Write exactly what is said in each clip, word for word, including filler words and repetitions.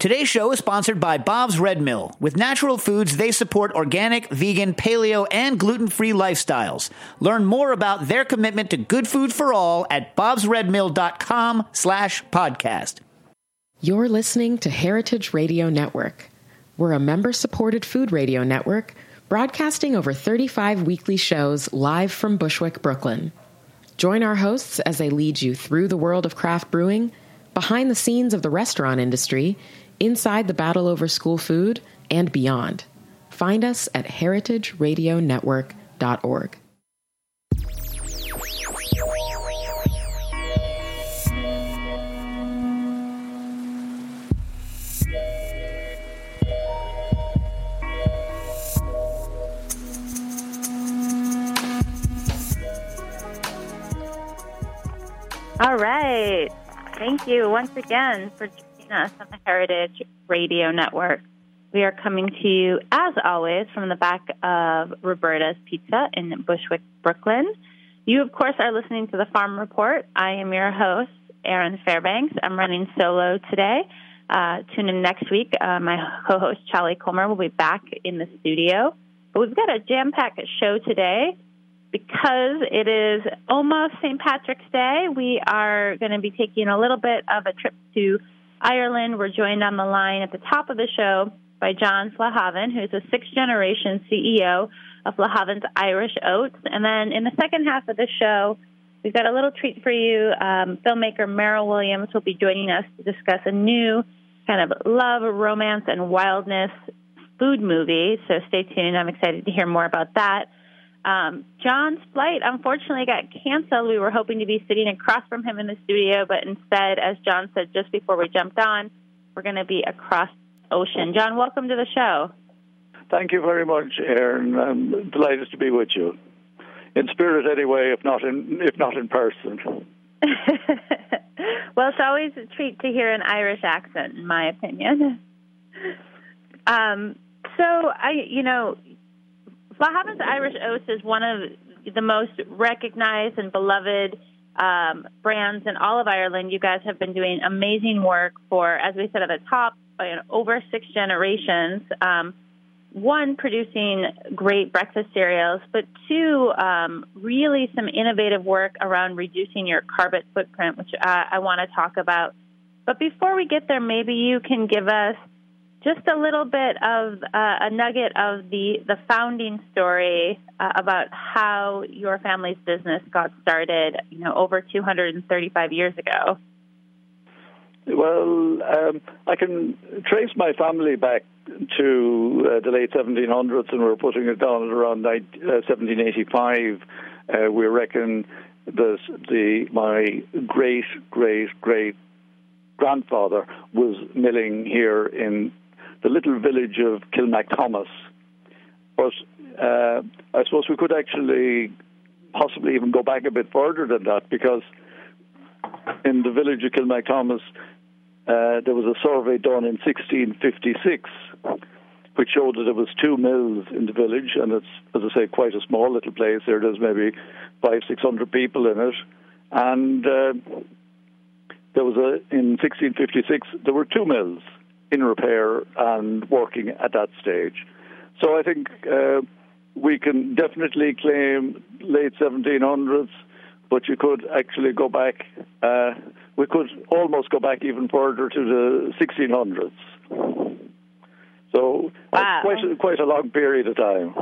Today's show is sponsored by Bob's Red Mill. With natural foods, they support organic, vegan, paleo, and gluten-free lifestyles. Learn more about their commitment to good food for all at bobsredmill.com slash podcast. You're listening to Heritage Radio Network. We're a member-supported food radio network broadcasting over thirty-five weekly shows live from Bushwick, Brooklyn. Join our hosts as they lead you through the world of craft brewing, behind the scenes of the restaurant industry, inside the battle over school food, and beyond. Find us at heritage radio network dot org. All right. Thank you once again for joining us on the Heritage Radio Network. We are coming to you, as always, from the back of Roberta's Pizza in Bushwick, Brooklyn. You, of course, are listening to the Farm Report. I am your host, Erin Fairbanks. I'm running solo today. Uh, tune in next week. Uh, my co-host, Charlie Comer, will be back in the studio. But we've got a jam-packed show today. Because it is almost Saint Patrick's Day, we are going to be taking a little bit of a trip to Ireland. We're joined on the line at the top of the show by John Flahavan, who's a sixth-generation C E O of Flahavan's Irish Oats. And then in the second half of the show, we've got a little treat for you. Um, filmmaker Meryl Williams will be joining us to discuss a new kind of love, romance, and wildness food movie. So stay tuned. I'm excited to hear more about that. Um, John's flight, unfortunately, got canceled. We were hoping to be sitting across from him in the studio, but instead, as John said just before we jumped on, we're going to be across the ocean. John, welcome to the show. Thank you very much, Erin. I'm delighted to be with you. In spirit, anyway, if not in if not in person. Well, it's always a treat to hear an Irish accent, in my opinion. Um, so, I, you know... Flahavan's Irish Oats is one of the most recognized and beloved um, brands in all of Ireland. You guys have been doing amazing work for, as we said at the top, you know, over six generations. Um, one, producing great breakfast cereals, but two, um, really some innovative work around reducing your carbon footprint, which uh, I want to talk about. But before we get there, maybe you can give us just a little bit of uh, a nugget of the, the founding story uh, about how your family's business got started, you know, over two hundred thirty-five years ago. Well, um, I can trace my family back to uh, the late seventeen hundreds, and we're putting it down at around seventeen eighty-five. Uh, we reckon that the my great, great, great grandfather was milling here in the little village of Kilmacthomas. But uh, I suppose we could actually possibly even go back a bit further than that, because in the village of Kilmacthomas, uh, there was a survey done in sixteen fifty-six, which showed that there was two mills in the village, and it's, as I say, quite a small little place there. There's maybe five, six hundred people in it. And uh, there was a, in sixteen fifty-six, there were two mills in repair and working at that stage. So I think uh, we can definitely claim late seventeen hundreds, but you could actually go back, uh, we could almost go back even further to the sixteen hundreds. So wow. quite, a, quite a long period of time.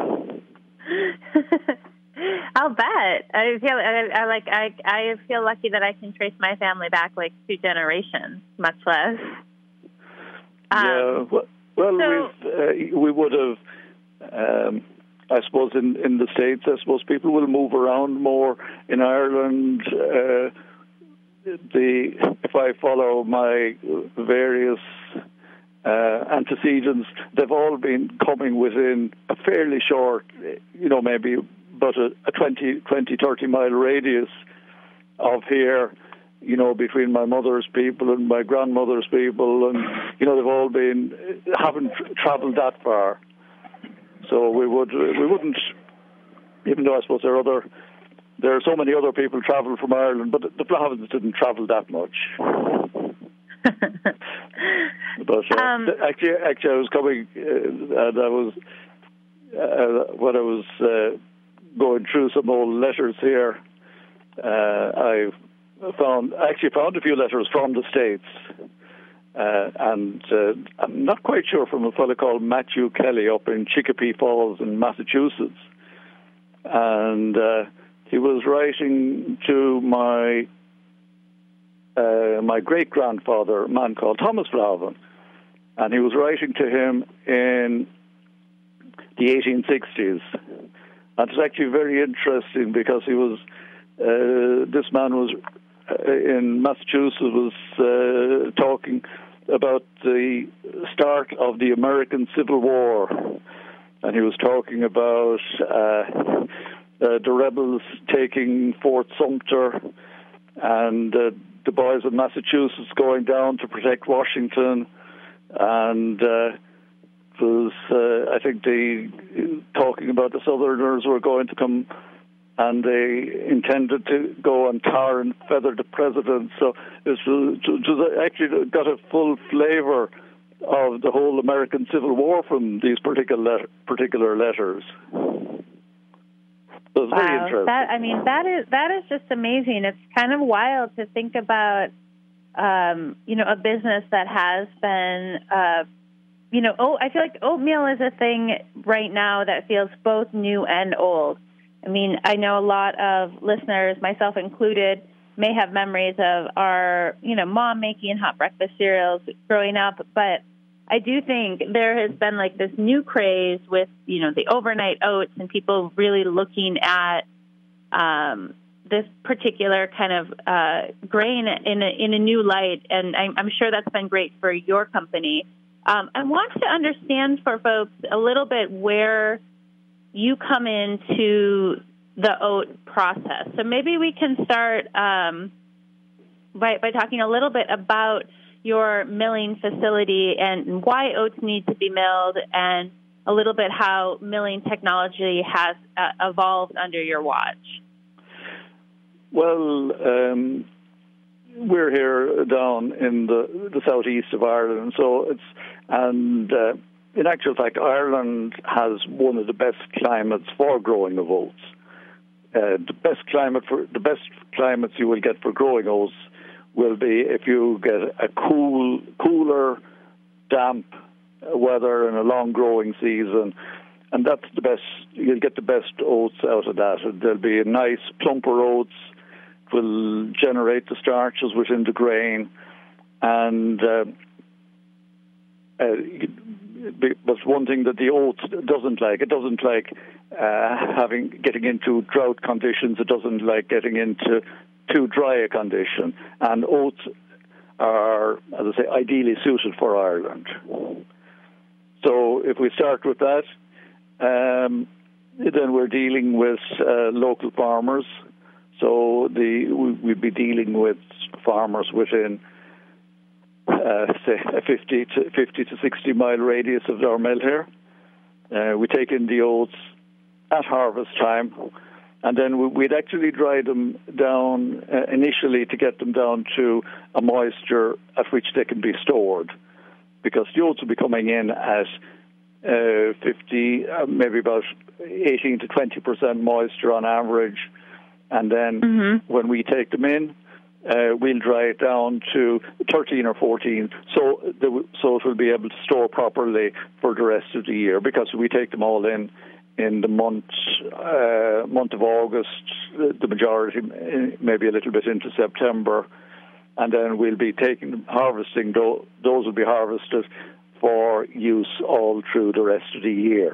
I'll bet. I feel I, I like I I feel lucky that I can trace my family back like two generations, much less. Um, yeah, well, well so, we've, uh, we would have, um, I suppose, in, in the States, I suppose people will move around more. In Ireland, uh, the if I follow my various uh, antecedents, they've all been coming within a fairly short, you know, maybe about a, a twenty, twenty, thirty mile radius of here. You know, between my mother's people and my grandmother's people, and you know, they've all been haven't travelled that far. So we would we wouldn't, even though I suppose there are other there are so many other people travel from Ireland, but the Flahavans didn't travel that much. But uh, um, actually, actually, I was coming, uh, and I was uh, when I was uh, going through some old letters here. Uh, I found actually found a few letters from the States, uh, and uh, I'm not quite sure, from a fellow called Matthew Kelly up in Chicopee Falls in Massachusetts, and uh, he was writing to my uh, my great grandfather, a man called Thomas Flavin, and he was writing to him in the eighteen sixties, and it's actually very interesting because he was. Uh, this man was uh, in Massachusetts was uh, talking about the start of the American Civil War, and he was talking about uh, uh, the rebels taking Fort Sumter and uh, the boys of Massachusetts going down to protect Washington, and uh, it was uh, I think they talking about the Southerners were going to come. And they intended to go and tar and feather the president. So it was, it was actually got a full flavour of the whole American Civil War from these particular particular letters. So it's wow, very interesting. That, I mean, that is that is just amazing. It's kind of wild to think about, um, you know, a business that has been, uh, you know, oh, I feel like oatmeal is a thing right now that feels both new and old. I mean, I know a lot of listeners, myself included, may have memories of our, you know, mom making hot breakfast cereals growing up. But I do think there has been like this new craze with, you know, the overnight oats and people really looking at um, this particular kind of uh, grain in a, in a new light. And I'm, I'm sure that's been great for your company. Um, I want to understand for folks a little bit where you come into the oat process. So maybe we can start um, by, by talking a little bit about your milling facility and why oats need to be milled, and a little bit how milling technology has uh, evolved under your watch. Well, um, we're here down in the, the southeast of Ireland, so it's and. Uh, In actual fact, Ireland has one of the best climates for growing of oats. Uh, the best climate for the best climates you will get for growing oats will be if you get a cool, cooler, damp weather and a long growing season, and that's the best. You'll get the best oats out of that. There'll be a nice plumper oats. It will generate the starches within the grain, and uh, uh, but one thing that the oat doesn't like, it doesn't like uh, having getting into drought conditions. It doesn't like getting into too dry a condition. And oats are, as I say, ideally suited for Ireland. So if we start with that, um, then we're dealing with uh, local farmers. So the we'd be dealing with farmers within Uh, say a fifty to sixty mile radius of our mill here. Uh, we take in the oats at harvest time, and then we, we'd actually dry them down uh, initially to get them down to a moisture at which they can be stored, because the oats will be coming in at uh, fifty, uh, maybe about eighteen to twenty percent moisture on average, and then mm-hmm. when we take them in, Uh, we'll dry it down to thirteen or fourteen, so the, so it will be able to store properly for the rest of the year, because we take them all in in the month uh, month of August, the majority, maybe a little bit into September, and then we'll be taking harvesting. Those will be harvested for use all through the rest of the year.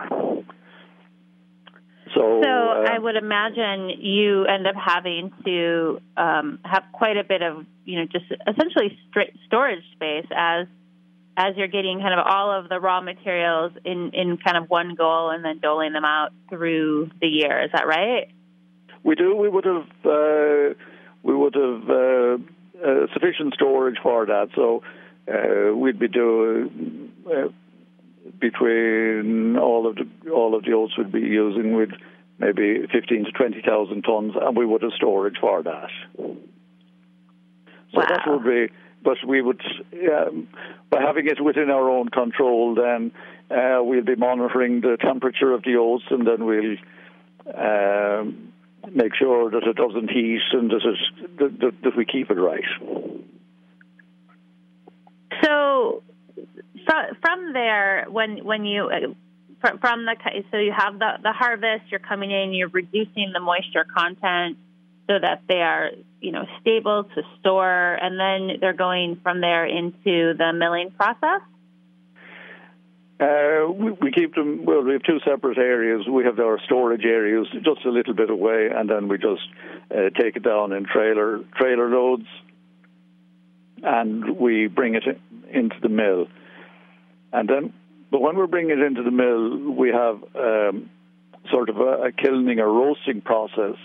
So, so uh, I would imagine you end up having to um, have quite a bit of, you know, just essentially st- storage space as as you're getting kind of all of the raw materials in, in kind of one goal and then doling them out through the year. Is that right? We do. We would have uh, we would have uh, uh, sufficient storage for that. So uh, we'd be doing. Uh, Between all of the all of the oats we'd be using, with maybe fifteen to twenty thousand tons, and we would have storage for that. So wow. that would be but we would, um, by having it within our own control, then uh, we'll be monitoring the temperature of the oats, and then we'll um, make sure that it doesn't heat and that, it, that, that, that we keep it right. So, so from there, when when you from, from the so you have the the harvest, you're coming in, you're reducing the moisture content so that they are, you know, stable to store, and then they're going from there into the milling process? Uh, we, we keep them, well, we have two separate areas. We have our storage areas just a little bit away, and then we just uh, take it down in trailer trailer loads, and we bring it in, into the mill. And then, but when we're bringing it into the mill, we have um, sort of a, a kilning or roasting process.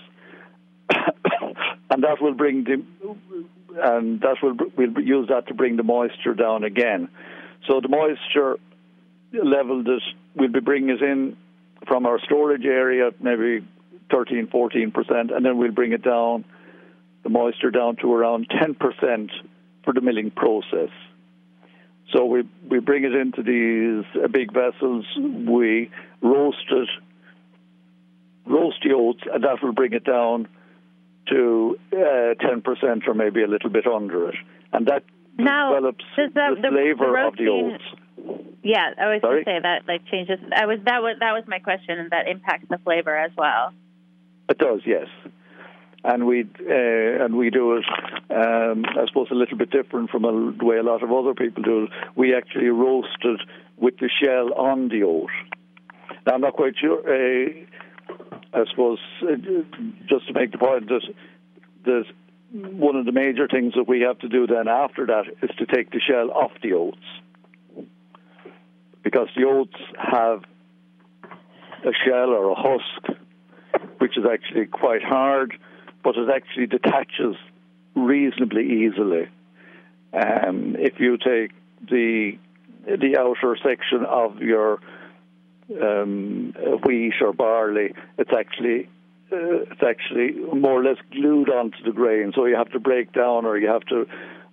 And that will bring the, and that will we'll use that to bring the moisture down again. So the moisture level that we'll be bringing it in from our storage area, maybe thirteen, fourteen percent, and then we'll bring it down, the moisture down to around ten percent for the milling process. So we we bring it into these uh, big vessels, we roast it, roast the oats, and that will bring it down to uh, ten percent or maybe a little bit under it. And that now, develops that, the, the flavor the of the oats. Yeah, I was Sorry? going to say that like changes. I was that was that was my question, and that impacts the flavor as well. It does, yes. And we uh, and we do it, um, I suppose, a little bit different from a, the way a lot of other people do it. We actually roast it with the shell on the oat. Now, I'm not quite sure. Uh, I suppose, uh, just to make the point that that one of the major things that we have to do then after that is to take the shell off the oats, because the oats have a shell or a husk which is actually quite hard, but it actually detaches reasonably easily. Um, if you take the the outer section of your um, wheat or barley, it's actually uh, it's actually more or less glued onto the grain. So you have to break down, or you have to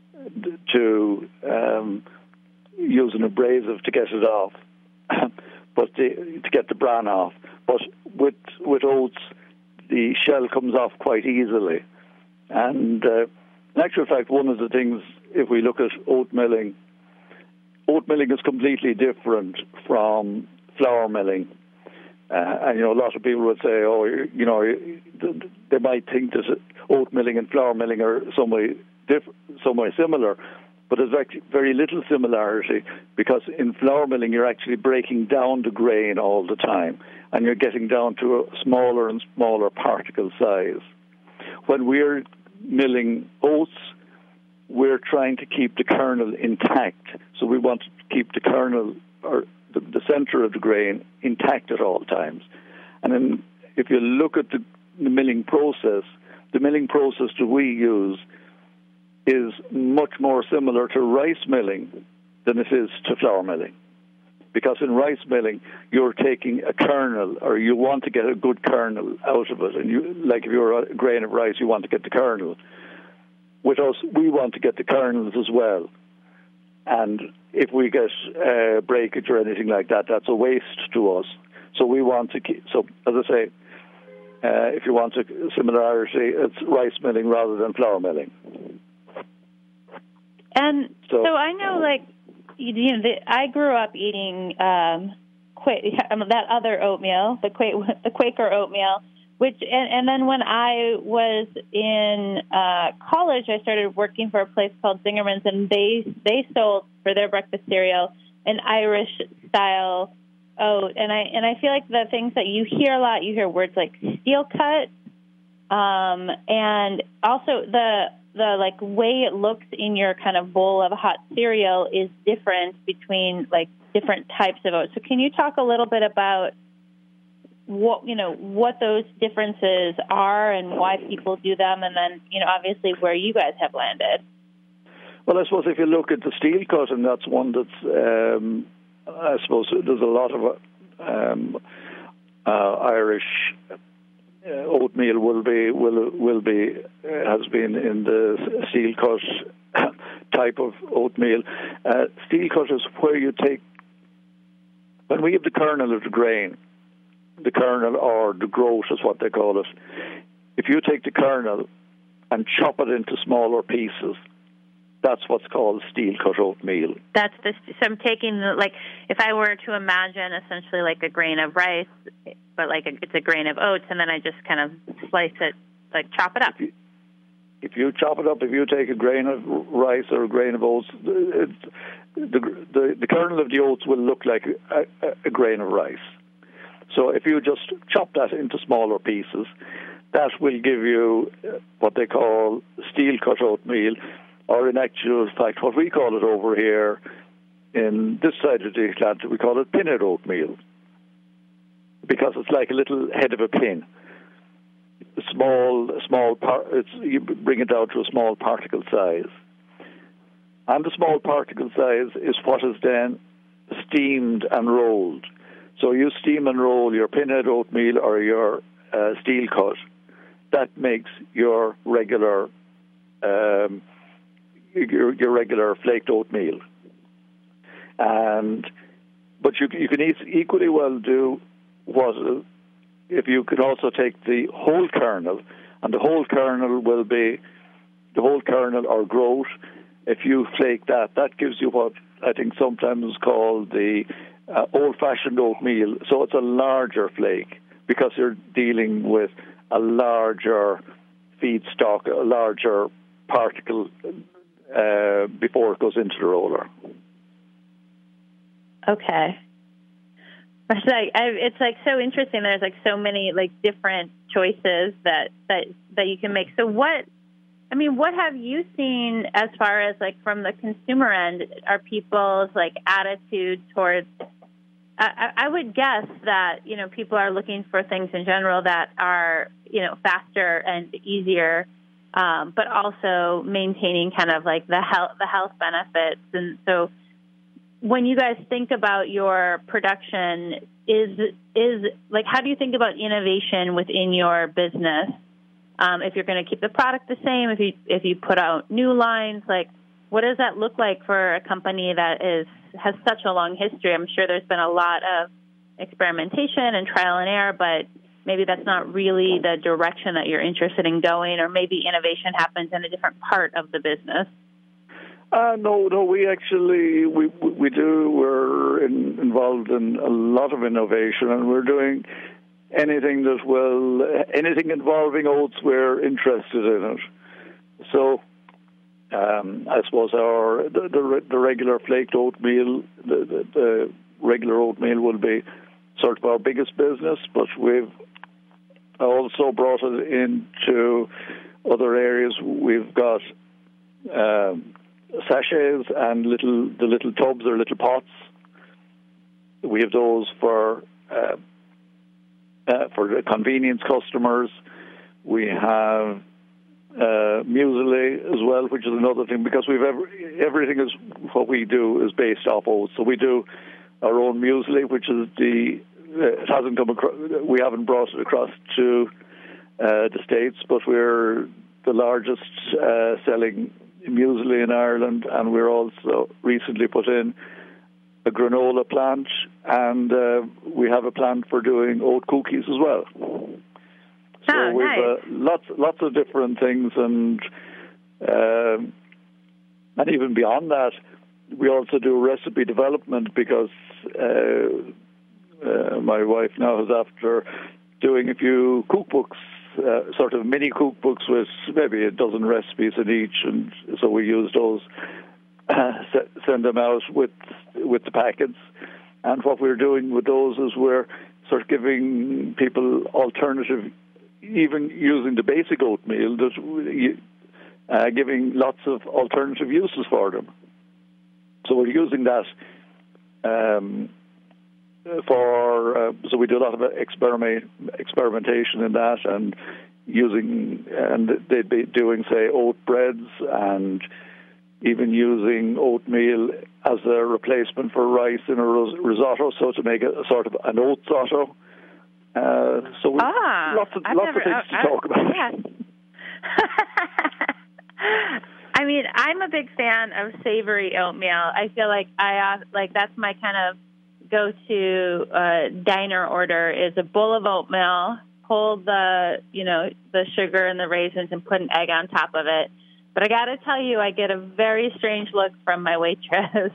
to um, use an abrasive to get it off, but the, to get the bran off. But with with oats, the shell comes off quite easily. And uh, in actual fact, one of the things, if we look at oat milling, oat milling is completely different from flour milling. Uh, and, you know, a lot of people would say, oh, you know, they might think that oat milling and flour milling are some way, diff- some way similar. But there's actually very little similarity, because in flour milling, you're actually breaking down the grain all the time, and you're getting down to a smaller and smaller particle size. When we're milling oats, we're trying to keep the kernel intact. So we want to keep the kernel, or the, the center of the grain, intact at all times. And then if you look at the, the milling process, the milling process that we use is much more similar to rice milling than it is to flour milling. Because in rice milling, you're taking a kernel, or you want to get a good kernel out of it. And you, like if you're a grain of rice, you want to get the kernel. With us, we want to get the kernels as well. And if we get uh, breakage or anything like that, that's a waste to us. So we want to keep, so as I say, uh, if you want a similarity, it's rice milling rather than flour milling. And so, so I know, like, you know, the, I grew up eating um, Quaker, that other oatmeal, the Quaker, the Quaker oatmeal, which, and, and then when I was in uh, college, I started working for a place called Zingerman's, and they they sold for their breakfast cereal an Irish style oat, and I and I feel like the things that you hear a lot, you hear words like steel cut, um, and also the the like way it looks in your kind of bowl of hot cereal is different between like different types of oats. So can you talk a little bit about what, you know, what those differences are and why people do them, and then, you know, obviously where you guys have landed? Well, I suppose if you look at the steel cut, and that's one that's, um, I suppose there's a lot of um, uh, Irish uh, oatmeal will be will will be uh, has been in the steel cut type of oatmeal. Uh, steel cut is where you take, when we have the kernel of the grain, the kernel or the groat is what they call it. If you take the kernel and chop it into smaller pieces, that's what's called steel cut oatmeal. That's the, so I'm taking, the, like, if I were to imagine essentially like a grain of rice, but like a, it's a grain of oats, and then I just kind of slice it, like chop it up. If you, if you chop it up, if you take a grain of rice or a grain of oats, it, the, the, the kernel of the oats will look like a, a, a grain of rice. So if you just chop that into smaller pieces, that will give you what they call steel-cut oatmeal, or in actual fact, what we call it over here in this side of the Atlantic, we call it pinhead oatmeal, because it's like a little head of a pin. Small, small. Par- it's, you bring it down to a small particle size, and the small particle size is what is then steamed and rolled. So you steam and roll your pinhead oatmeal or your uh, steel cut. That makes your regular, um, your, your regular flaked oatmeal. And but you you can equally well do what if you could also take the whole kernel, and the whole kernel will be the whole kernel or groat. If you flake that, that gives you what I think sometimes is called the Uh, old-fashioned oatmeal, so it's a larger flake because you're dealing with a larger feedstock, a larger particle uh, before it goes into the roller. Okay. It's like I, it's like so interesting. There's like so many like different choices that, that that you can make. So what? I mean, what have you seen as far as like from the consumer end? Are people's like attitude towards I, I would guess that, you know, people are looking for things in general that are, you know, faster and easier, um, but also maintaining kind of like the health, the health benefits. And so when you guys think about your production, is, is like, how do you think about innovation within your business? Um, if you're going to keep the product the same, if you, if you put out new lines, like, what does that look like for a company that is has such a long history? I'm sure there's been a lot of experimentation and trial and error, but maybe that's not really the direction that you're interested in going, or maybe innovation happens in a different part of the business. Uh, no, no, we actually, we we do, we're in, involved in a lot of innovation, and we're doing anything that will, anything involving oats, we're interested in it. So, Um, I suppose our the, the, the regular flaked oatmeal, the, the, the regular oatmeal will be sort of our biggest business, but we've also brought it into other areas. We've got um, sachets and little the little tubs or little pots. We have those for uh, uh, for the convenience customers. We have Uh, muesli as well, which is another thing, because we've every, everything is what we do is based off oats. So we do our own muesli, which is the uh, it hasn't come across. We haven't brought it across to uh, the States, but we're the largest uh, selling muesli in Ireland, and we're also recently put in a granola plant, and uh, we have a plant for doing oat cookies as well. So oh, we've nice. uh, lots, lots of different things, and um, and even beyond that, we also do recipe development, because uh, uh, my wife now is after doing a few cookbooks, uh, sort of mini cookbooks with maybe a dozen recipes in each, and so we use those, uh, send them out with with the packets, and what we're doing with those is we're sort of giving people alternative. Even using the basic oatmeal, that uh, giving lots of alternative uses for them. So we're using that um, for. Uh, so we do a lot of experiment experimentation in that, and using, and they'd be doing, say, oat breads, and even using oatmeal as a replacement for rice in a risotto, so to make a, a sort of an oat risotto. Uh, so we, ah, lots of I've lots never, of things I, to talk about. Yes. I mean, I'm a big fan of savory oatmeal. I feel like I uh, like that's my kind of go-to uh, diner order is a bowl of oatmeal, hold the you know the sugar and the raisins, and put an egg on top of it. But I got to tell you, I get a very strange look from my waitress.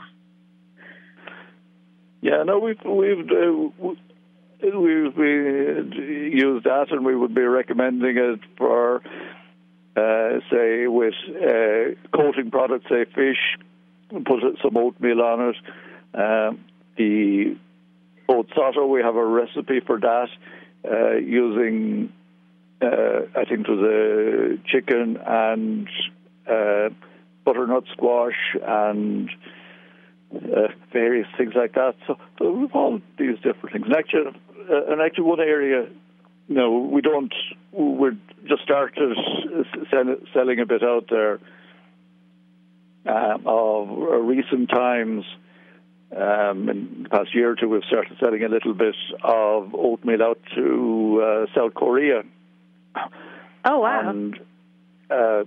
Yeah, no, we've we've uh, we've uh, used that, and we would be recommending it for, uh, say, with uh, coating products, say fish, put some oatmeal on it. Um, the oat sotto, we have a recipe for that uh, using, uh, I think it was a chicken and uh, butternut squash and Uh, various things like that. So, so we've all these different things. And actually, uh, and actually one area, you know, we don't, we're just started sell, selling a bit out there um, of uh, recent times. Um, in the past year or two, we've started selling a little bit of oatmeal out to uh, South Korea. Oh, wow. And uh,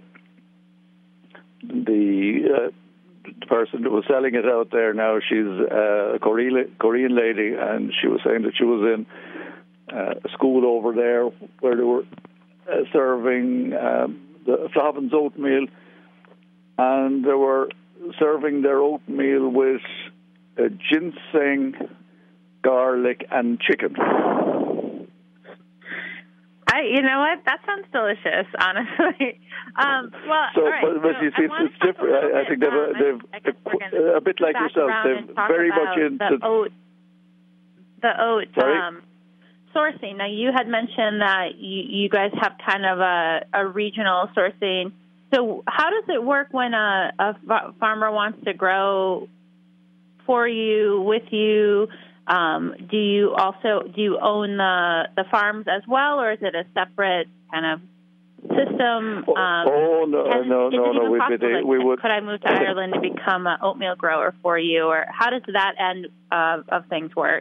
the... Uh, the person who was selling it out there now, she's uh, a Korean, Korean lady, and she was saying that she was in uh, a school over there where they were uh, serving um, the Flavins oatmeal, and they were serving their oatmeal with uh, ginseng, garlic, and chicken. I, you know what? That sounds delicious, honestly. Um, well, so, all right. but, but so you see, it's, it's different. I, I think they've, um, they've I, I a bit like yourself. They've very much into the oat, the oat Sorry? um, sourcing. Now, you had mentioned that you, you guys have kind of a, a regional sourcing. So, how does it work when a, a farmer wants to grow for you, with you? Um, do you also do you own the the farms as well, or is it a separate kind of system? Oh, um, oh no, can, no, is no, it no. even We, possible, we, like, we would. Could I move to Ireland to become an oatmeal grower for you, or how does that end of, of things work?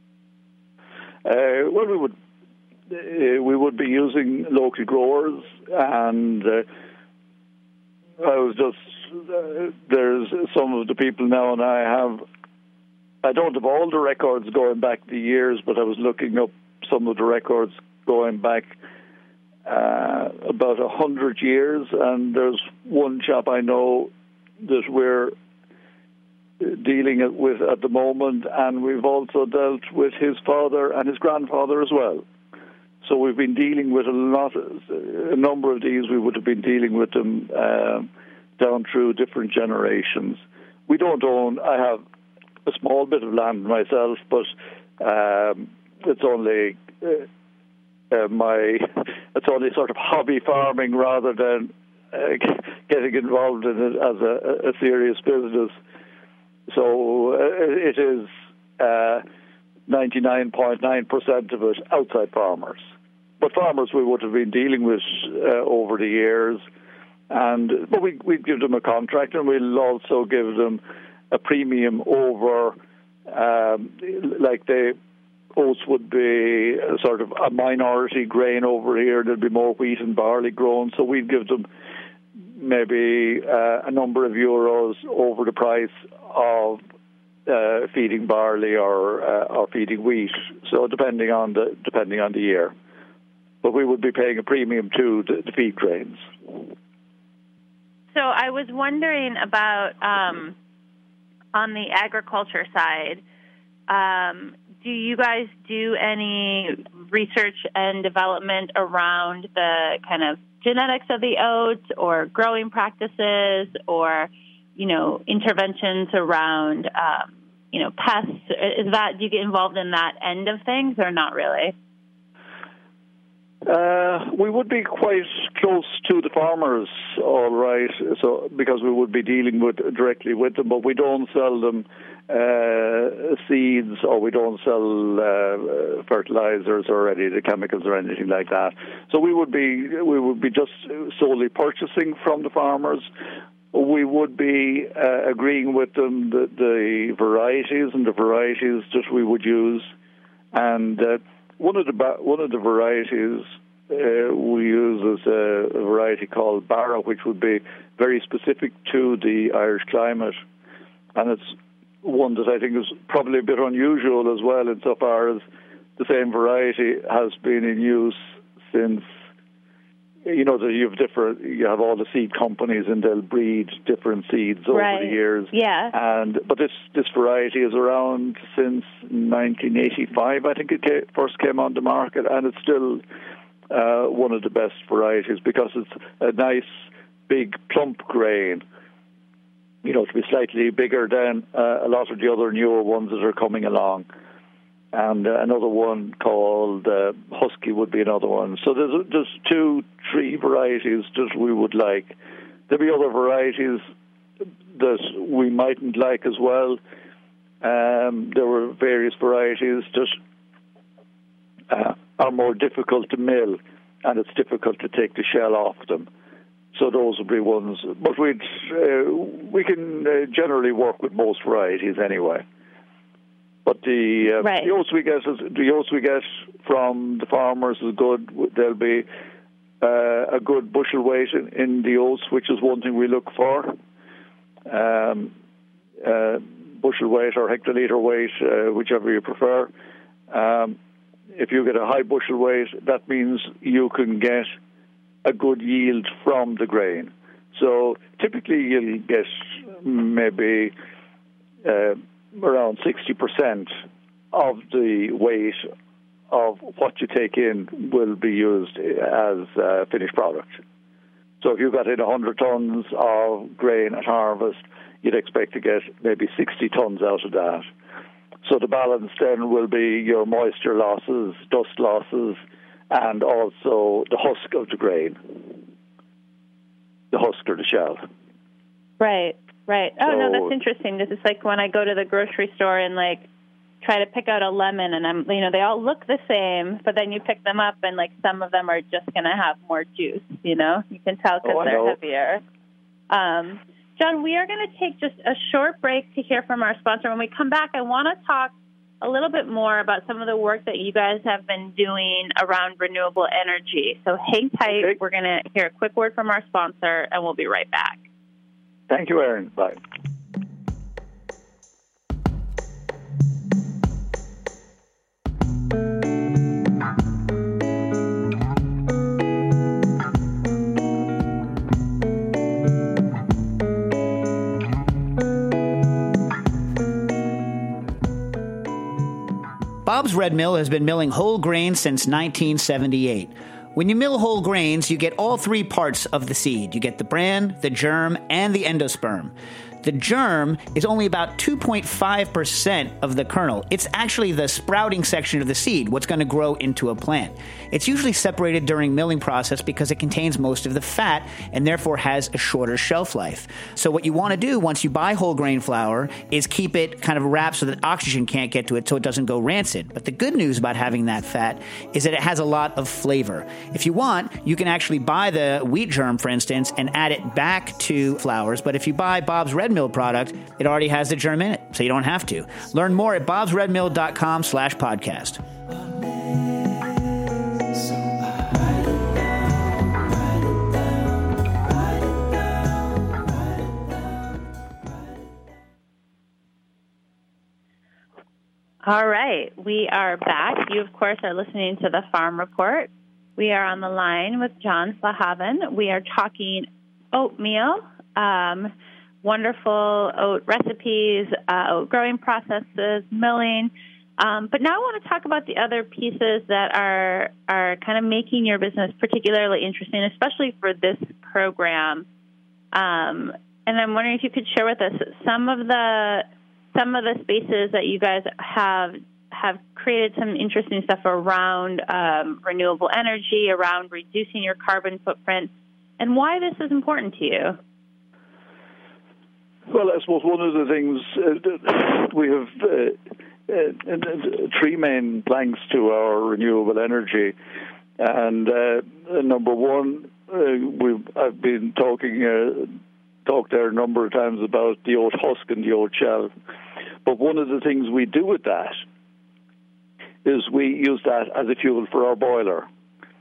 Uh, well, we would uh, we would be using local growers, and uh, I was just uh, there's some of the people now, and I have. I don't have all the records going back the years, but I was looking up some of the records going back uh, about a hundred years, and there's one chap I know that we're dealing with at the moment, and we've also dealt with his father and his grandfather as well. So we've been dealing with a lot, of, a number of these. We would have been dealing with them um, down through different generations. We don't own. I have a small bit of land myself, but um, it's only uh, uh, my it's only sort of hobby farming rather than uh, getting involved in it as a, a serious business. So uh, it is uh, ninety-nine point nine percent of it outside farmers, but farmers we would have been dealing with uh, over the years, and but we we give them a contract, and we'll also give them a premium over, um, like the oats would be a sort of a minority grain over here. There'd be more wheat and barley grown, so we'd give them maybe uh, a number of euros over the price of uh, feeding barley or uh, or feeding wheat. So depending on the depending on the year, but we would be paying a premium to the, the feed grains. So I was wondering about. Um On the agriculture side, um, do you guys do any research and development around the kind of genetics of the oats or growing practices or, you know, interventions around, um, you know, pests? Is that, do you get involved in that end of things or not really? Uh, we would be quite close to the farmers, all right, so because we would be dealing with directly with them, but we don't sell them uh, seeds, or we don't sell uh, fertilizers or any of the chemicals or anything like that. So we would be we would be just solely purchasing from the farmers. We would be uh, agreeing with them the, the varieties and the varieties that we would use, and uh, one of the one of the varieties uh, we use is a, a variety called Barra, which would be very specific to the Irish climate. And it's one that I think is probably a bit unusual as well, insofar as the same variety has been in use since, you know, you have different, you have all the seed companies and they'll breed different seeds over right. the years. Yeah. And but this this variety is around since nineteen eighty-five, I think it came, first came on the market, and it's still uh, one of the best varieties because it's a nice big plump grain. You know, to be slightly bigger than uh, a lot of the other newer ones that are coming along. And uh, another one called uh, Husky would be another one. So there's there's two, three varieties that we would like. There'll be other varieties that we mightn't like as well. Um, there were various varieties that uh, are more difficult to mill, and it's difficult to take the shell off them. So those would be ones. But we'd, uh, we can uh, generally work with most varieties anyway. But the, uh, right. the oats we get, is, the oats we get from the farmers is good. There'll be uh, a good bushel weight in, in the oats, which is one thing we look for. Um, uh, bushel weight or hectolitre weight, uh, whichever you prefer. Um, if you get a high bushel weight, that means you can get a good yield from the grain. So typically you'll get maybe uh, around sixty percent of the weight of what you take in will be used as a finished product. So if you got in one hundred tons of grain at harvest, you'd expect to get maybe sixty tons out of that. So the balance then will be your moisture losses, dust losses, and also the husk of the grain, the husk or the shell. Right, right. Oh, so, no, that's interesting. This is like when I go to the grocery store and, like, try to pick out a lemon, and, I'm, you know, they all look the same, but then you pick them up, and, like, some of them are just going to have more juice, you know? You can tell because oh, they're know. heavier. Um, John, we are going to take just a short break to hear from our sponsor. When we come back, I want to talk a little bit more about some of the work that you guys have been doing around renewable energy. So hang tight. Okay. We're going to hear a quick word from our sponsor, and we'll be right back. Thank you, Erin. Bye. Bob's Red Mill has been milling whole grains since nineteen seventy-eight. When you mill whole grains, you get all three parts of the seed. You get the bran, the germ, and the endosperm. The germ is only about two point five percent of the kernel. It's actually the sprouting section of the seed, what's going to grow into a plant. It's usually separated during milling process because it contains most of the fat and therefore has a shorter shelf life. So what you want to do once you buy whole grain flour is keep it kind of wrapped so that oxygen can't get to it so it doesn't go rancid. But the good news about having that fat is that it has a lot of flavor. If you want, you can actually buy the wheat germ, for instance, and add it back to flours. But if you buy Bob's Red Mill product, it already has the germ in it, so you don't have to. Learn more at bobsredmill.com slash podcast. All right, we are back. You, of course, are listening to the Farm Report. We are on the line with John Slahaven. We are talking oatmeal, um, wonderful oat recipes, uh, oat growing processes, milling. Um, but now I want to talk about the other pieces that are are kind of making your business particularly interesting, especially for this program. Um, and I'm wondering if you could share with us some of the some of the spaces that you guys have have created some interesting stuff around um, renewable energy, around reducing your carbon footprint, and why this is important to you. Well, I suppose one of the things uh, we have uh, uh, uh, three main planks to our renewable energy, and uh, number one, uh, we've I've been talking uh, talked there a number of times about the oat husk and the oat shell, but one of the things we do with that is we use that as a fuel for our boiler.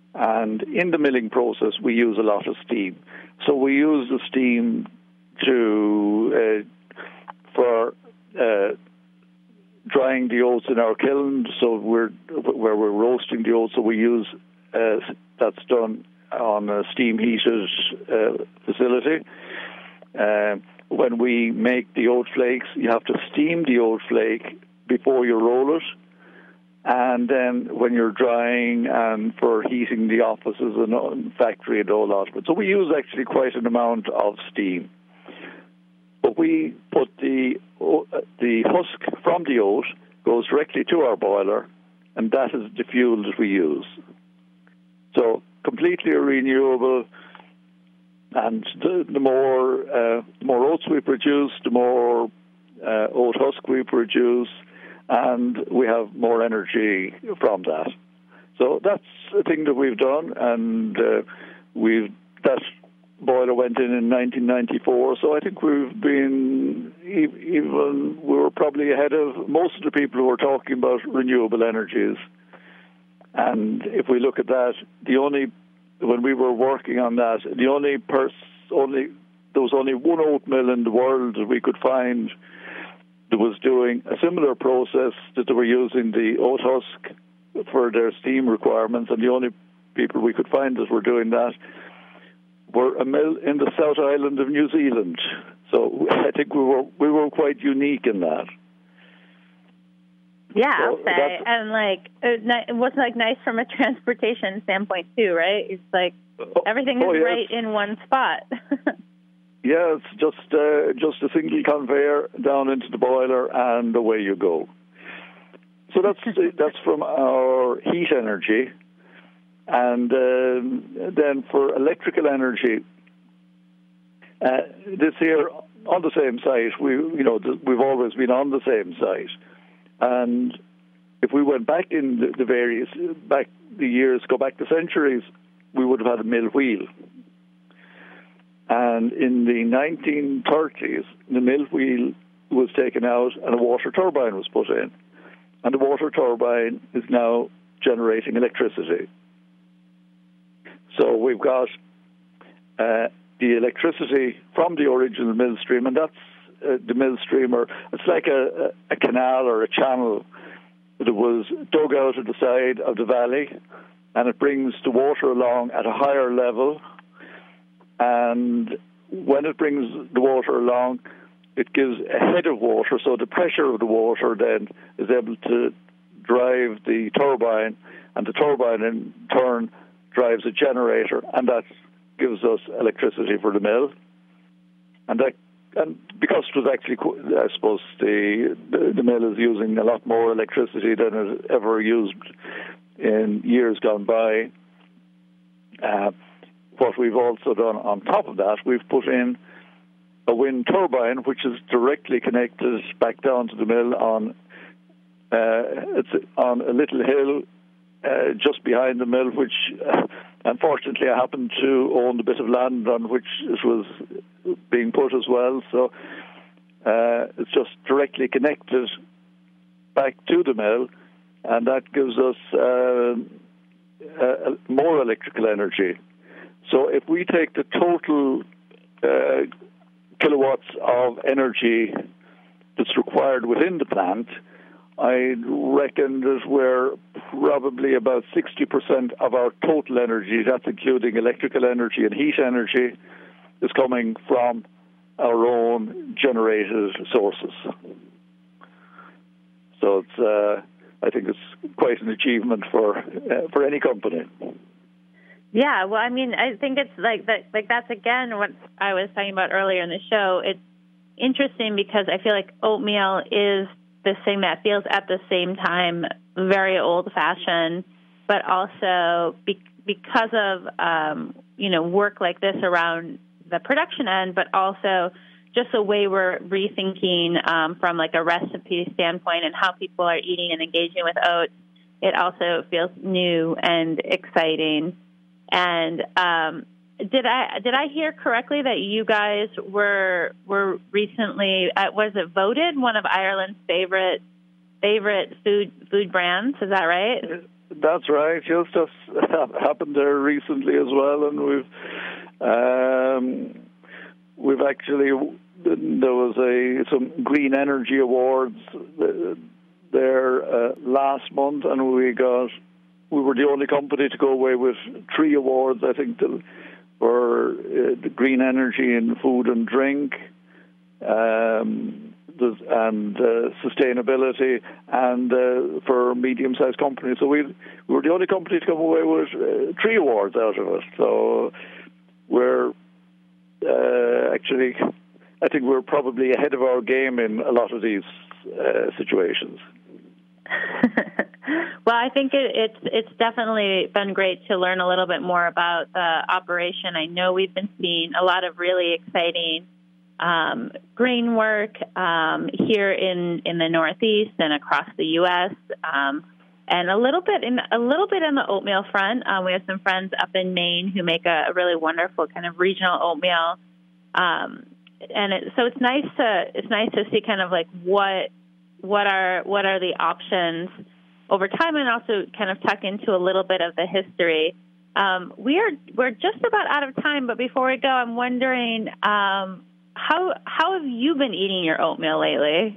And in the milling process, we use a lot of steam. So we use the steam to uh, for uh, drying the oats in our kiln. So we're where we're roasting the oats. So we use uh, that's done on a steam heated uh, facility. Uh, when we make the oat flakes, you have to steam the oat flake before you roll it. And then when you're drying and for heating the offices and factory and all that of it. So we use actually quite an amount of steam. But we put the the husk from the oat goes directly to our boiler, and that is the fuel that we use. So completely renewable, and the, the more uh, the more oats we produce, the more uh, oat husk we produce, and we have more energy from that. So that's a thing that we've done, and uh, we've that boiler went in in nineteen ninety-four. So I think we've been even we were probably ahead of most of the people who are talking about renewable energies. And if we look at that, the only when we were working on that, the only person only there was only one oat mill in the world that we could find that was doing a similar process that they were using the oat husk for their steam requirements, and the only people we could find that were doing that were a mill in the South Island of New Zealand. So I think we were we were quite unique in that. Yeah, so I'll say, and like it was like nice from a transportation standpoint too, right? It's like everything oh, is yes. right in one spot. Yeah, it's just uh, just a single conveyor down into the boiler, and away you go. So that's that's from our heat energy, and uh, then for electrical energy, uh, this here on the same site. We you know we've always been on the same site, and if we went back in the, the various back the years, go back the centuries, we would have had a mill wheel. And in the nineteen thirties, the mill wheel was taken out and a water turbine was put in. And the water turbine is now generating electricity. So we've got uh, the electricity from the original mill stream, and that's uh, the mill stream, or it's like a, a canal or a channel that was dug out of the side of the valley, and it brings the water along at a higher level. And when it brings the water along, it gives a head of water, so the pressure of the water then is able to drive the turbine, and the turbine in turn drives a generator, and that gives us electricity for the mill. And that, and because it was actually, I suppose the, the the mill is using a lot more electricity than it ever used in years gone by. Uh, What we've also done on top of that, we've put in a wind turbine, which is directly connected back down to the mill on uh, it's on a little hill uh, just behind the mill, which uh, unfortunately I happen to own a bit of land on which it was being put as well. So uh, it's just directly connected back to the mill, and that gives us uh, uh, more electrical energy. So if we take the total uh, kilowatts of energy that's required within the plant, I reckon that we're probably about sixty percent of our total energy, that's including electrical energy and heat energy, is coming from our own generated sources. So it's, uh, I think it's quite an achievement for uh, for any company. Yeah, well, I mean, I think it's like that. Like that's again what I was talking about earlier in the show. It's interesting because I feel like oatmeal is this thing that feels at the same time very old-fashioned, but also be- because of um, you know work like this around the production end, but also just the way we're rethinking um, from like a recipe standpoint and how people are eating and engaging with oats. It also feels new and exciting. And um, did I did I hear correctly that you guys were were recently uh, was it voted one of Ireland's favorite favorite food food brands? Is that right? That's right. Just just happened there recently as well, and we've um, we've actually there was a some green energy awards there uh, last month, and we got we were the only company to go away with three awards. I think the, for uh, the green energy in food and drink. Um, and uh, sustainability, and uh, for medium-sized companies. So we, we were the only company to come away with uh, three awards out of it. So we're uh, actually, I think we're probably ahead of our game in a lot of these uh, situations. Well, I think it, it's it's definitely been great to learn a little bit more about the operation. I know we've been seeing a lot of really exciting Um, grain work um, here in, in the Northeast and across the U S Um, and a little bit in a little bit in the oatmeal front. Um, we have some friends up in Maine who make a, a really wonderful kind of regional oatmeal, um, and it, so it's nice to it's nice to see kind of like what what are what are the options over time, and also kind of tuck into a little bit of the history. Um, we are we're just about out of time, but before we go, I'm wondering. Um, How how have you been eating your oatmeal lately?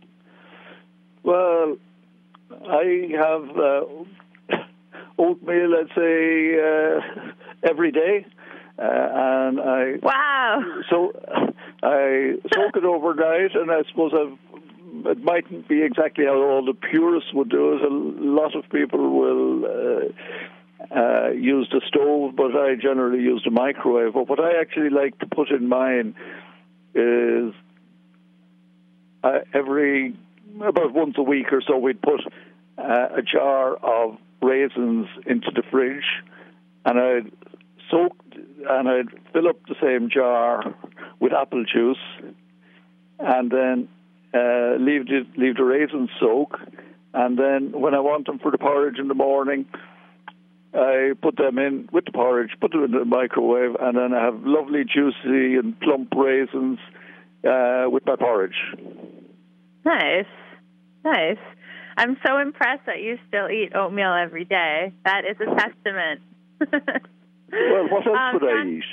Well, I have uh, oatmeal, let's say, uh, every day, uh, and I wow. So I soak it overnight, and I suppose I've, it mightn't be exactly how all the purists would do it. A lot of people will uh, uh, use the stove, but I generally use the microwave. But what I actually like to put in mine is uh, every about once a week or so we'd put uh, a jar of raisins into the fridge, and I'd soak and I'd fill up the same jar with apple juice, and then uh, leave the leave the raisins soak, and then when I want them for the porridge in the morning, I put them in with the porridge, put them in the microwave, and then I have lovely, juicy and plump raisins uh, with my porridge. Nice. Nice. I'm so impressed that you still eat oatmeal every day. That is a testament. Well, what else um, would I John... eat?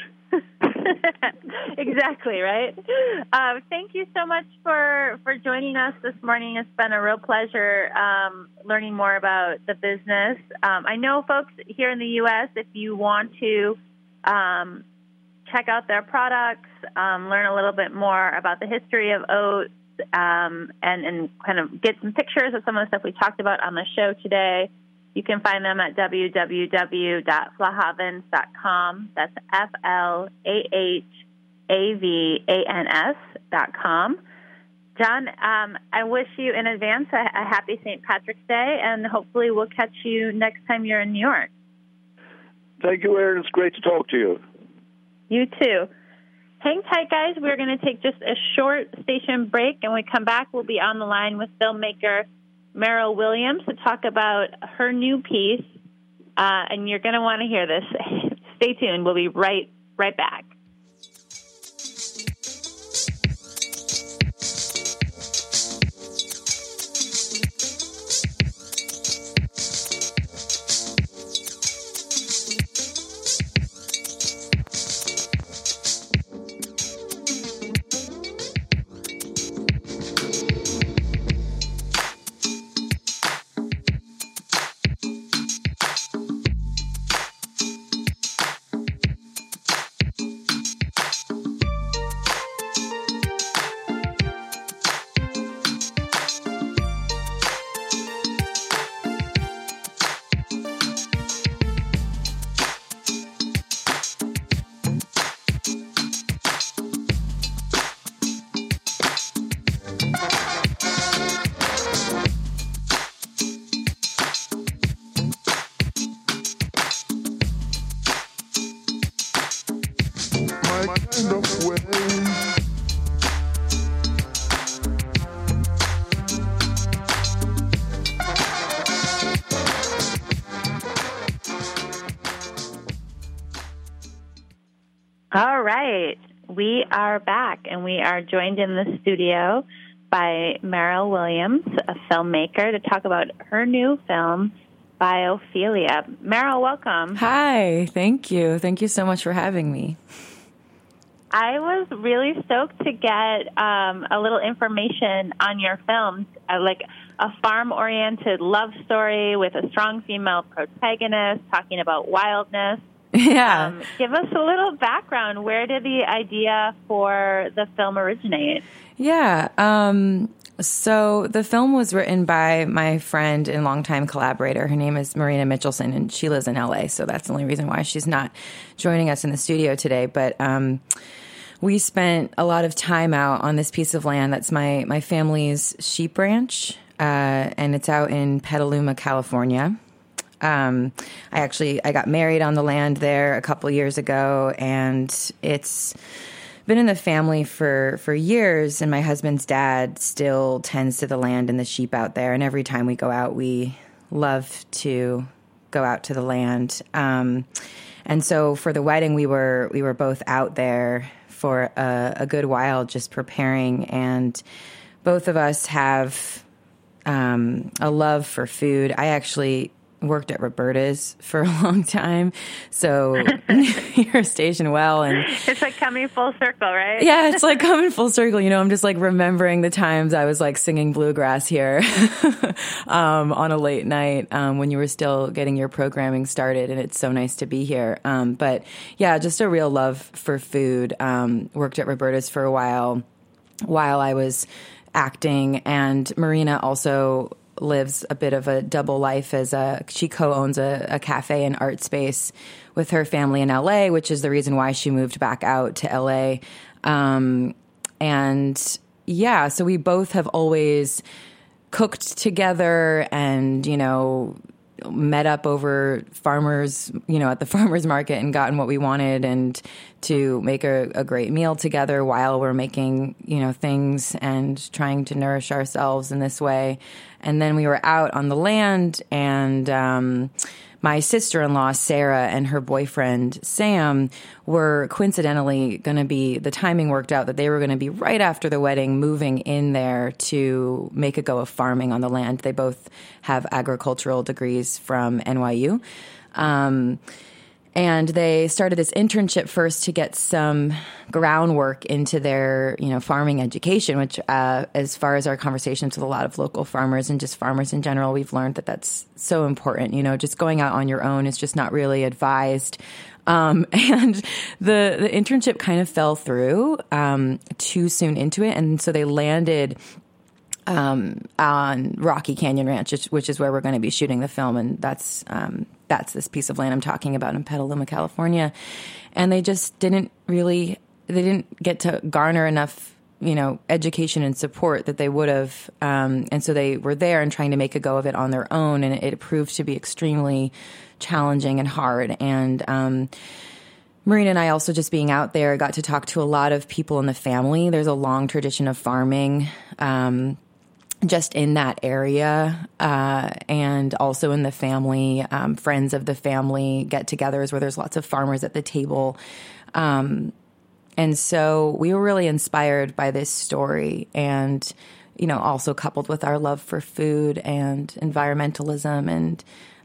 Exactly, right? Uh, thank you so much for, for joining us this morning. It's been a real pleasure um, learning more about the business. Um, I know, folks, here in the U S, if you want to um, check out their products, um, learn a little bit more about the history of oats, um, and, and kind of get some pictures of some of the stuff we talked about on the show today, you can find them at w w w dot flahavans dot com. That's F L A H A V A N S dot com. John, um, I wish you in advance a, a happy Saint Patrick's Day, and hopefully we'll catch you next time you're in New York. Thank you, Erin. It's great to talk to you. You too. Hang tight, guys. We're going to take just a short station break, and when we come back, we'll be on the line with filmmaker Meryl Williams to talk about her new piece, uh, and you're going to want to hear this. Stay tuned. We'll be right, right back. All right. We are back, and we are joined in the studio by Meryl Williams, a filmmaker, to talk about her new film, biophilia. Meryl, welcome. Hi, thank you. Thank you so much for having me. I was really stoked to get um, a little information on your films, uh, like a farm-oriented love story with a strong female protagonist talking about wildness. Yeah. Um, give us a little background. Where did the idea for the film originate? Yeah. Um, so the film was written by my friend and longtime collaborator. Her name is Marina Mitchelson, and she lives in L A, so that's the only reason why she's not joining us in the studio today. But um, we spent a lot of time out on this piece of land that's my, my family's sheep ranch, uh, and it's out in Petaluma, California. Um, I actually, I got married on the land there a couple years ago, and it's been in the family for, for years, and my husband's dad still tends to the land and the sheep out there, and every time we go out, we love to go out to the land. Um, and so for the wedding, we were, we were both out there for a, a good while, just preparing, and both of us have, um, a love for food. I actually worked at Roberta's for a long time, so you're stationed well, and it's like coming full circle, right? Yeah, it's like coming full circle. You know, I'm just like remembering the times I was like singing bluegrass here um, on a late night um, when you were still getting your programming started, and it's so nice to be here. Um, but yeah, just a real love for food. Um, worked at Roberta's for a while while I was acting, and Marina also lives a bit of a double life as a, she co-owns a, a cafe and art space with her family in L A, which is the reason why she moved back out to L A. Um, and yeah, so we both have always cooked together and, you know, met up over farmers, you know, at the farmer's market and gotten what we wanted, and to make a, a great meal together while we're making, you know, things and trying to nourish ourselves in this way. And then we were out on the land, and um, my sister-in-law, Sarah, and her boyfriend, Sam, were coincidentally going to be, the timing worked out that they were going to be right after the wedding moving in there to make a go of farming on the land. They both have agricultural degrees from N Y U. Um, and they started this internship first to get some groundwork into their, you know, farming education, which, uh, as far as our conversations with a lot of local farmers and just farmers in general, we've learned that that's so important. You know, just going out on your own is just not really advised. Um, and the, the internship kind of fell through, um, too soon into it. And so they landed, um, on Rocky Canyon Ranch, which, which is where we're going to be shooting the film. And that's, um, that's this piece of land I'm talking about in Petaluma, California. And they just didn't really, they didn't get to garner enough, you know, education and support that they would have. Um, and so they were there and trying to make a go of it on their own. And it, it proved to be extremely challenging and hard. And, um, Marina and I also, just being out there, got to talk to a lot of people in the family. There's a long tradition of farming, um, just in that area, uh, and also in the family, um, friends of the family get-togethers where there's lots of farmers at the table. Um, and so we were really inspired by this story, and, you know, also coupled with our love for food and environmentalism, and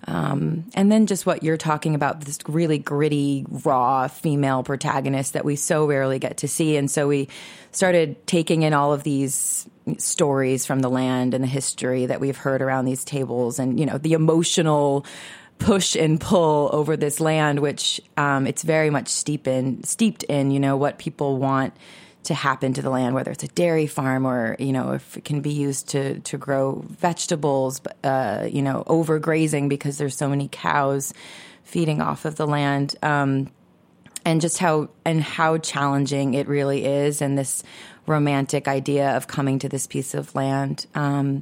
Um, and then just what you're talking about, this really gritty, raw female protagonist that we so rarely get to see. And so we started taking in all of these stories from the land and the history that we've heard around these tables, and, you know, the emotional push and pull over this land, which um, it's very much steep in, steeped in, you know, what people want to happen to the land, whether it's a dairy farm or, you know, if it can be used to, to grow vegetables, uh, you know, overgrazing because there's so many cows feeding off of the land, um, and just how, and how challenging it really is. And this romantic idea of coming to this piece of land, um,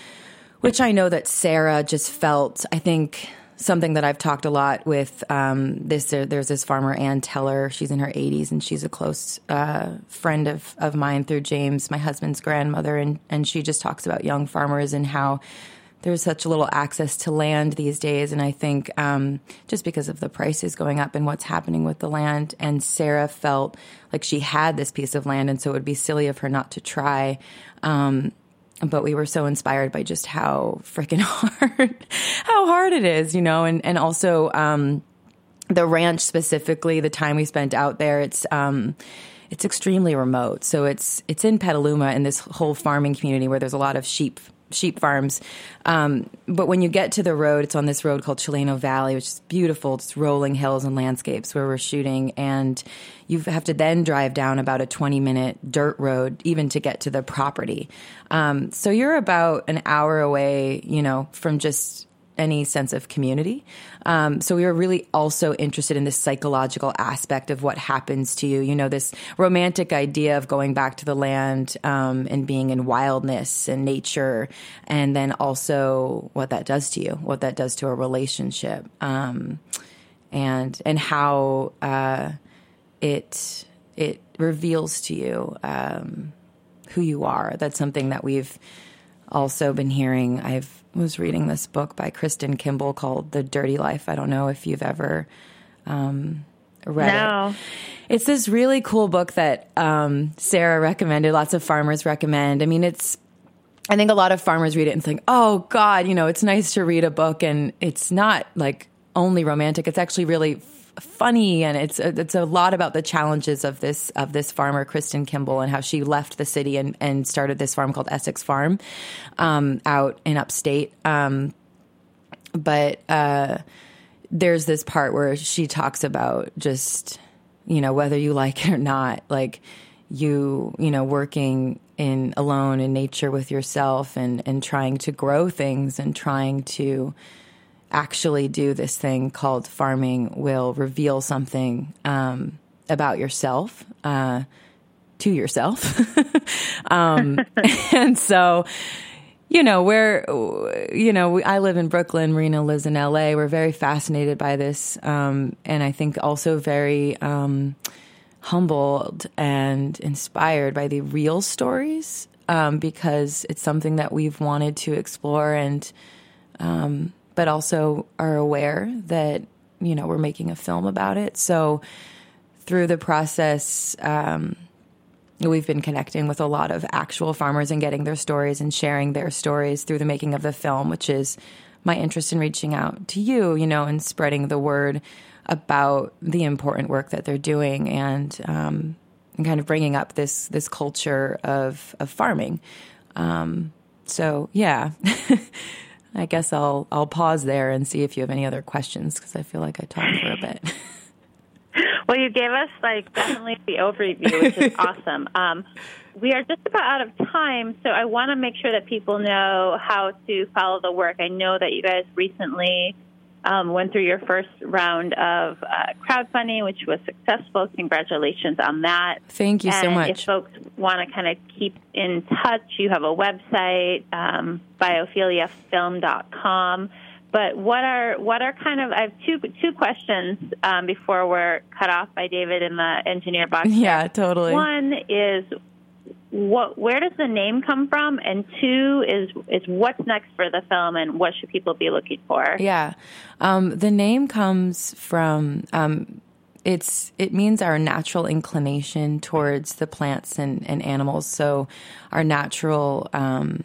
which I know that Sarah just felt, I think, something that I've talked a lot with, um, this, uh, there's this farmer, Ann Teller. She's in her eighties, and she's a close, uh, friend of, of mine through James, my husband's grandmother. And, and she just talks about young farmers and how there's such little access to land these days. And I think, um, just because of the prices going up and what's happening with the land, and Sarah felt like she had this piece of land, and so it would be silly of her not to try. Um, but we were so inspired by just how freaking hard, how hard it is, you know, and, and also, um, the ranch specifically, the time we spent out there, it's, um, it's extremely remote. So it's, it's in Petaluma in this whole farming community where there's a lot of sheep sheep farms. Um, but when you get to the road, it's on this road called Chileno Valley, which is beautiful. It's rolling hills and landscapes where we're shooting. And you have to then drive down about a twenty minute dirt road even to get to the property. Um, so you're about an hour away, you know, from just any sense of community. Um, so we were really also interested in this psychological aspect of what happens to you. You know, this romantic idea of going back to the land um, and being in wildness and nature, and then also what that does to you, what that does to a relationship, um, and and how uh, it it reveals to you um, who you are. That's something that we've also been hearing. I've was reading this book by Kristen Kimball called The Dirty Life. I don't know if you've ever um, read no. it. It's this really cool book that um, Sarah recommended. Lots of farmers recommend. I mean, it's, I think a lot of farmers read it and think, oh God, you know, it's nice to read a book, and it's not like only romantic. It's actually really f- funny, and it's it's a lot about the challenges of this of this farmer, Kristen Kimball, and how she left the city and, and started this farm called Essex Farm um, out in upstate. Um, but uh, there's this part where she talks about just, you know, whether you like it or not, like you, you know, working in alone in nature with yourself and, and trying to grow things and trying to actually do this thing called farming will reveal something um, about yourself uh, to yourself. um, and so, you know, we're, you know, we, I live in Brooklyn, Marina lives in L A. We're very fascinated by this. Um, and I think also very um, humbled and inspired by the real stories um, because it's something that we've wanted to explore and, um, but also are aware that, you know, we're making a film about it. So through the process, um, we've been connecting with a lot of actual farmers and getting their stories and sharing their stories through the making of the film, which is my interest in reaching out to you, you know, and spreading the word about the important work that they're doing and, um, and kind of bringing up this, this culture of, of farming. Um, so yeah. I guess I'll I'll pause there and see if you have any other questions because I feel like I talked for a bit. Well, you gave us like definitely the overview, which is awesome. Um, we are just about out of time, so I want to make sure that people know how to follow the work. I know that you guys recently um, went through your first round of uh, crowdfunding, which was successful. Congratulations on that. Thank you and so much. If folks want to kind of keep in touch, you have a website, um, biophilia film dot com. But what are what are kind of I have two two questions um, before we're cut off by David in the engineer box. Yeah, totally. One is what where does the name come from, and two is is what's next for the film, and what should people be looking for? Yeah, um, the name comes from um, it's it means our natural inclination towards the plants and, and animals. So our natural. Um,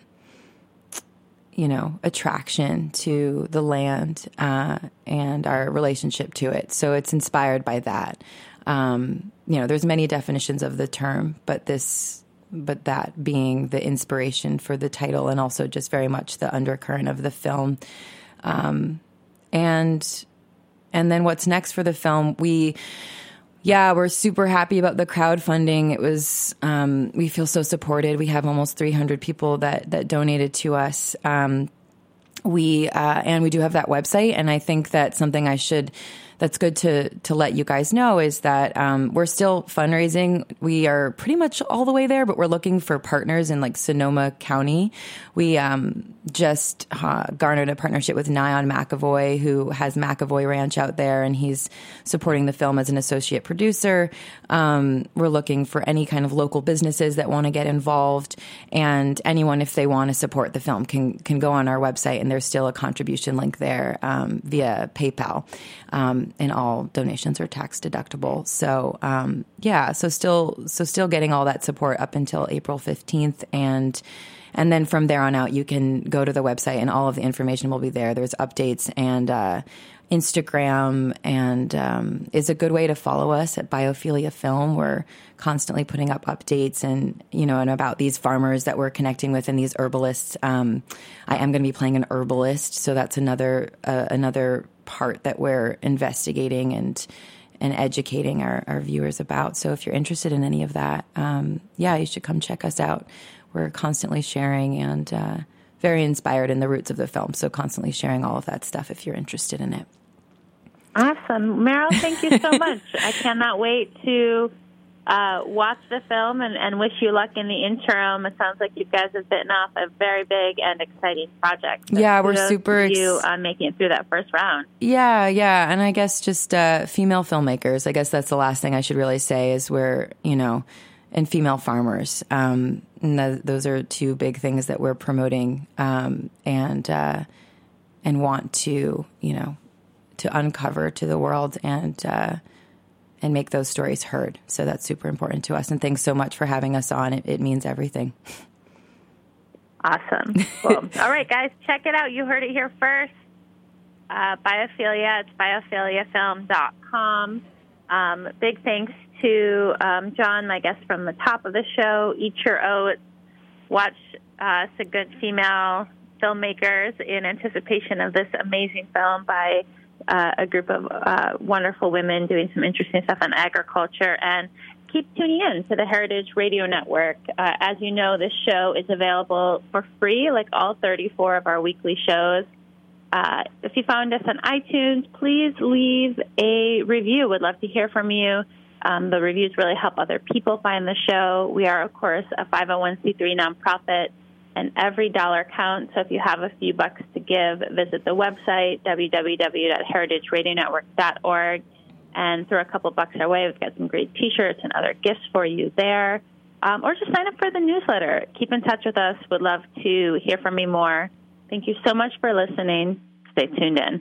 you know, attraction to the land uh, and our relationship to it. So it's inspired by that. Um, you know, there's many definitions of the term, but this, but that being the inspiration for the title and also just very much the undercurrent of the film. Um, and, and then what's next for the film? We, Yeah, we're super happy about the crowdfunding. It was, um, we feel so supported. We have almost three hundred people that, that donated to us. Um, we, uh, and we do have that website. And I think that something I should, that's good to, to let you guys know is that, um, we're still fundraising. We are pretty much all the way there, but we're looking for partners in like Sonoma County. We, um, just uh, garnered a partnership with Nyon McAvoy, who has McAvoy Ranch out there, and he's supporting the film as an associate producer. Um, we're looking for any kind of local businesses that want to get involved, and anyone, if they want to support the film, can can go on our website, and there's still a contribution link there um, via PayPal, um, and all donations are tax deductible. So yeah, so still so still getting all that support up until April fifteenth, and And then from there on out, you can go to the website and all of the information will be there. There's updates and uh, Instagram, and um, is a good way to follow us at Biophilia Film. We're constantly putting up updates and, you know, and about these farmers that we're connecting with and these herbalists. Um, I am going to be playing an herbalist, so that's another uh, another part that we're investigating and and educating our, our viewers about. So if you're interested in any of that, um, yeah, you should come check us out. We're constantly sharing and uh, very inspired in the roots of the film, so constantly sharing all of that stuff if you're interested in it. Awesome. Meryl, thank you so much. I cannot wait to uh, watch the film and, and wish you luck in the interim. It sounds like you guys have bitten off a very big and exciting project. So yeah, we're super excited. You uh, making it through that first round. Yeah, yeah. And I guess just uh, female filmmakers, I guess that's the last thing I should really say is we're, you know, and female farmers. Um, and th- those are two big things that we're promoting um, and uh, and want to, you know, to uncover to the world and uh, and make those stories heard. So that's super important to us. And thanks so much for having us on. It, it means everything. Awesome. Cool. All right, guys, check it out. You heard it here first. Uh, Biophilia, it's biophilia film dot com. Um, big thanks to um, John, my guest from the top of the show. Eat your oats. Watch uh, some good female filmmakers in anticipation of this amazing film by uh, a group of uh, wonderful women doing some interesting stuff on agriculture. And keep tuning in to the Heritage Radio Network. Uh, as you know, this show is available for free, like all thirty-four of our weekly shows. Uh, if you found us on iTunes, please leave a review. We'd love to hear from you. Um, the reviews really help other people find the show. We are, of course, a five oh one c three nonprofit, and every dollar counts. So if you have a few bucks to give, visit the website, w w w dot heritage radio network dot org, and throw a couple bucks our way. We've got some great T-shirts and other gifts for you there. Um, or just sign up for the newsletter. Keep in touch with us. Would love to hear from you more. Thank you so much for listening. Stay tuned in.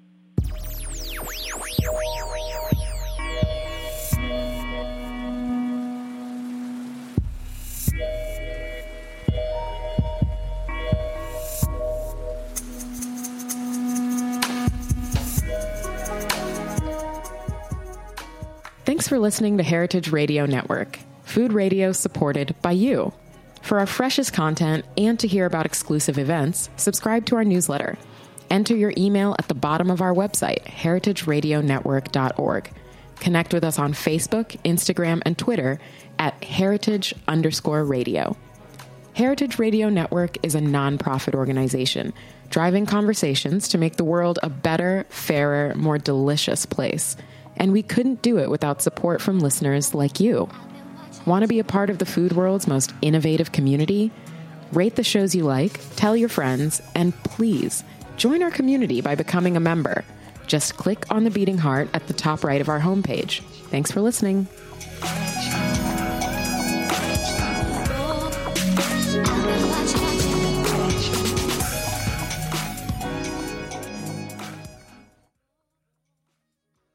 Thanks for listening to Heritage Radio Network, food radio supported by you. For our freshest content and to hear about exclusive events, subscribe to our newsletter. Enter your email at the bottom of our website, heritage radio network dot org. Connect with us on Facebook, Instagram, and Twitter at heritage underscore radio. Heritage Radio Network is a nonprofit organization driving conversations to make the world a better, fairer, more delicious place. And we couldn't do it without support from listeners like you. Want to be a part of the food world's most innovative community? Rate the shows you like, tell your friends, and please join our community by becoming a member. Just click on the beating heart at the top right of our homepage. Thanks for listening.